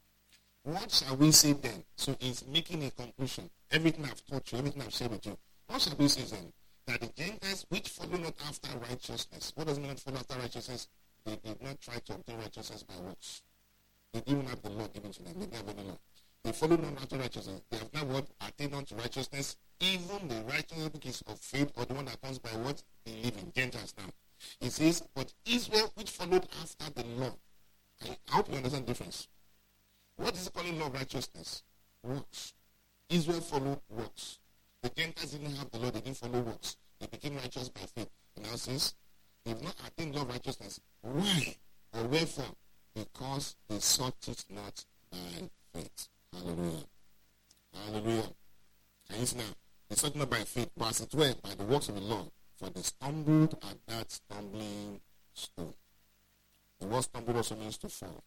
What shall we say then? So he's making a conclusion. Everything I've taught you, everything I've shared with you. What shall we say then? That the Gentiles which follow not after righteousness. What does it mean not follow after righteousness? They did not try to obtain righteousness by works. They didn't have the law given to them. They didn't have any law. They follow not after righteousness. They have now what? Attained unto righteousness. Even the righteousness which is of faith, or the one that comes by what? Believing. Gentiles now. It says, but Israel which followed after the law. I hope you understand the difference. What is it calling law of righteousness? Works. Israel followed works. The Gentiles didn't have the law, they didn't follow works. They became righteous by faith. And now says, they've not attained law of righteousness. Why? Or wherefore? Because they sought it not by faith. Hallelujah. Hallelujah. And it's now, it's talking about by faith, but as it were, by the works of the law, for they stumbled at that stumbling stone. The word stumbled also means to fall,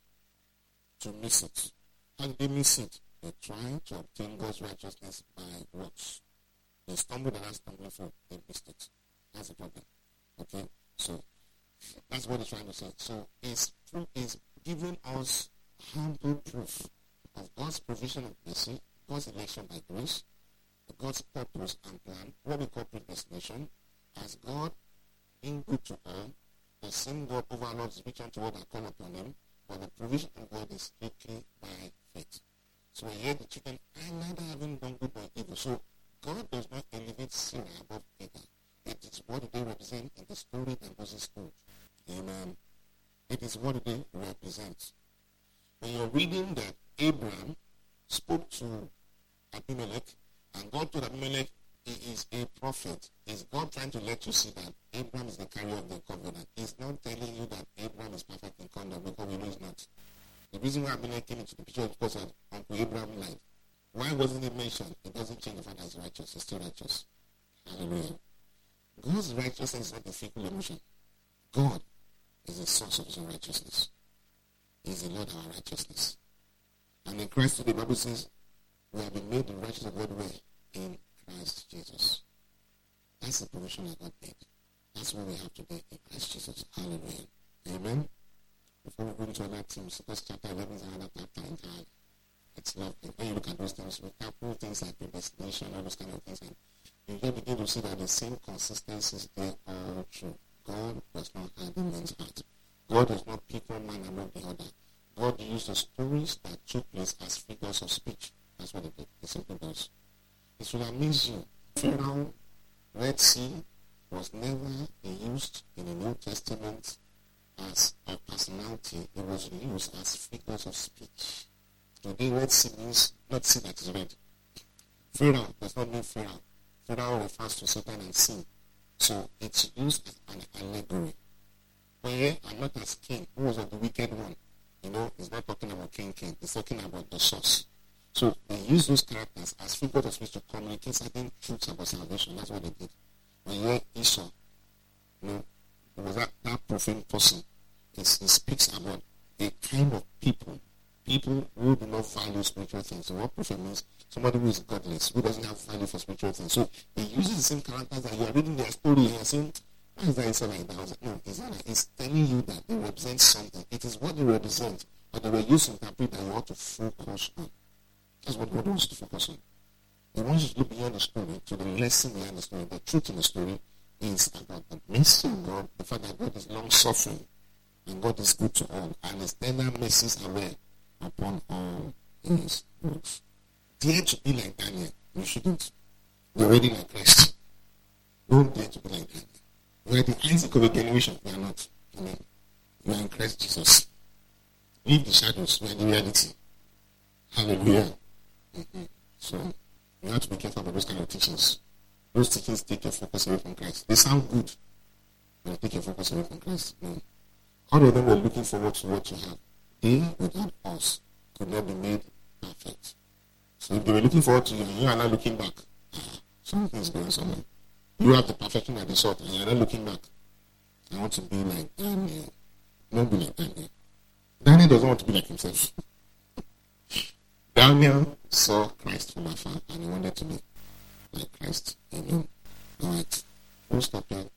to miss it. How did they miss it? They tried to obtain God's righteousness by works. They stumbled at that stumbling stone. They missed it. That's the problem. Okay? So, that's what he's trying to say. So, it's, it's giving us ample proof of God's provision of mercy, God's election by grace, God's purpose and plan, what we call predestination, as God being good to all, the same God overlords which unto all that call upon him, but the provision of God is strictly by faith. So here the children are neither having done good nor evil. So God does not elevate Sarah above Hagar. It is what they represent in the story that Moses told. Amen. It is what they represent. When you're reading that Abraham spoke to Abimelech, and God told Abimelech he is a prophet, is God trying to let you see that Abraham is the carrier of the covenant? He's not telling you that Abraham is perfect in conduct, because we know he's not. The reason why Abimelech came into the picture is because of Uncle Abraham lied. Why wasn't it mentioned? It doesn't change the fact that he's righteous. He's still righteous. Hallelujah. God's righteousness is not a fickle emotion. God is the source of his own righteousness. He is the Lord of our righteousness. And in Christ today, the Bible says, we have been made the righteousness of God where? In Christ Jesus. That's the provision that God made. That's what we have today in Christ Jesus. Hallelujah. Amen. Before we go into other things, because chapter eleven is another chapter entirely. It's lovely. When you look at those things, we tackle things like predestination, all those kind of things, and you just begin to see that the same consistencies there all true. God does not hide in man's heart. God does not pick one man above the other. God used the stories that took place as figures of speech. That's what it, it simply does. It will amaze you. Pharaoh, Red Sea, was never used in the New Testament as a personality. It was used as figures of speech. Today, Red Sea means not sea that is red. Pharaoh does not mean Pharaoh. Pharaoh refers to Satan and sin. So it's used as an allegory. But here, I'm not as king, who was of the wicked one. You know, it's not talking about King King. It's talking about the source. So they use those characters as figures of speech to communicate certain truths about salvation. That's what they did. When you hear Esau, you know, it was that, that profane person. He, he speaks about a kind of people, people who do not value spiritual things. So what prophet means? Somebody who is godless, who doesn't have value for spiritual things. So he uses the same characters that you are reading their story and you're saying, why is that Esau like that? I was like, no, it's not like, it's telling you that they represent something. It is what they represent, but they were used to interpret that you ought to focus on. That's what God wants to focus on. He wants you to look beyond the story to the lesson behind the story. The truth in the story is about the mercy of God, the fact that God is long-suffering, and God is good to all, and his tender mercies are there upon all his works. Dare to be like Daniel. You shouldn't. You're already like Christ. Don't dare to be like Daniel. We are the Isaac of a generation. We are not. Amen. We are in Christ Jesus. Leave the shadows. We are the reality. Hallelujah. Mm-hmm. So, you have to be careful about those kind of teachings. Those teachings take your focus away from Christ. They sound good, but they take your focus away from Christ. No. All of them were looking forward to what you have. They, without us, could not be made perfect. So if they were looking forward to you, you are not looking back. Something is going somewhere. You have the perfection that they sought, and you are not looking back. I want to be like Daniel. Don't be like Daniel. Daniel doesn't want to be like himself. Daniel saw Christ from afar, and he wanted to be like Christ. Amen. All right. We'll stop here.